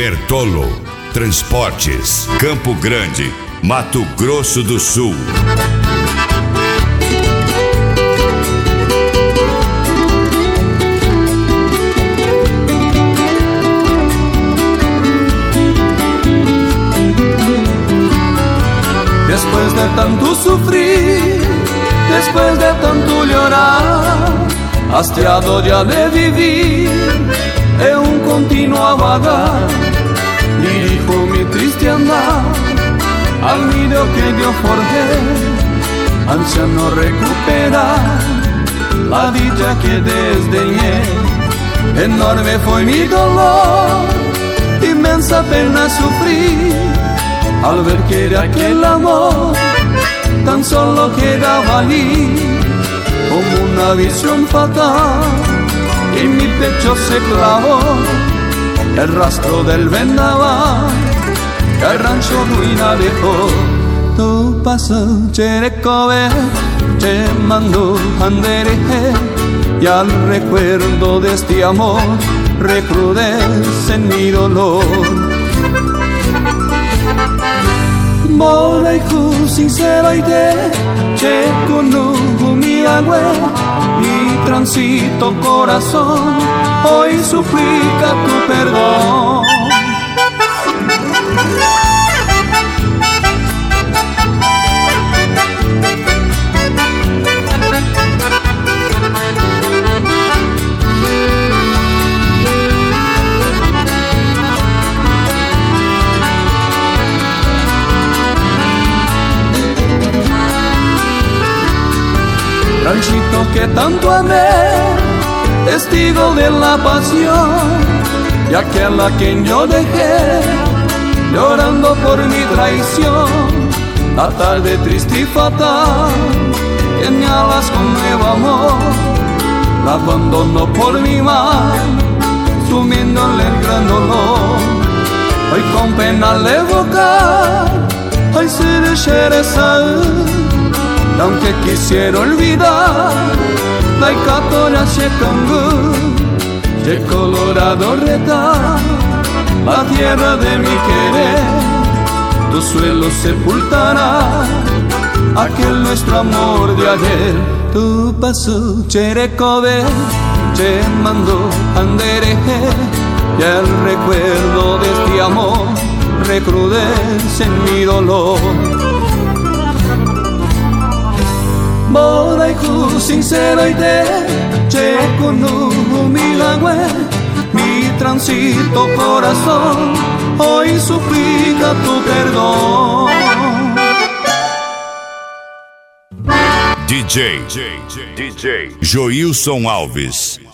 Bertolo Transportes, Campo Grande, Mato Grosso do Sul. Después de tanto sufrir, después de tanto llorar, hastiado ya de vivir, en un continuo vagar, dirijo mi triste andar al nido que yo forjé, ansiando recuperar la dicha que desdeñé. Enorme fue mi dolor, inmensa pena sufrí, al ver que de aquel amor tan solo quedaba allí como una visión fatal. En mi pecho se clavó el rastro del vendaval que el rancho ruina dejó. Tu paso cherecobe, te mando andereje, y al recuerdo de este amor recrudece mi dolor. Moleiku sincero y te checonugu mi agüe, mi transito corazón hoy suplica tu perdón. Ranchito que tanto amé, testigo de la pasión, y aquella que yo dejé, llorando por mi traición. La tarde triste y fatal, que me alas con nuevo amor, la abandono por mi mal, sumiéndole el gran dolor. Hoy con pena le evocar, hoy se deshereza. Y aunque quisiera olvidar, la icatoria se cangú, de colorado retar, la tierra de mi querer, tu suelo sepultará aquel nuestro amor de ayer. Tu paso cherecobe, te mando andereje, y el recuerdo de este amor recrudece en mi dolor. Moleiku sincero y te checonugu mi lagüe, mi transito corazón hoy suplica tu perdón. DJ Joilson Alves.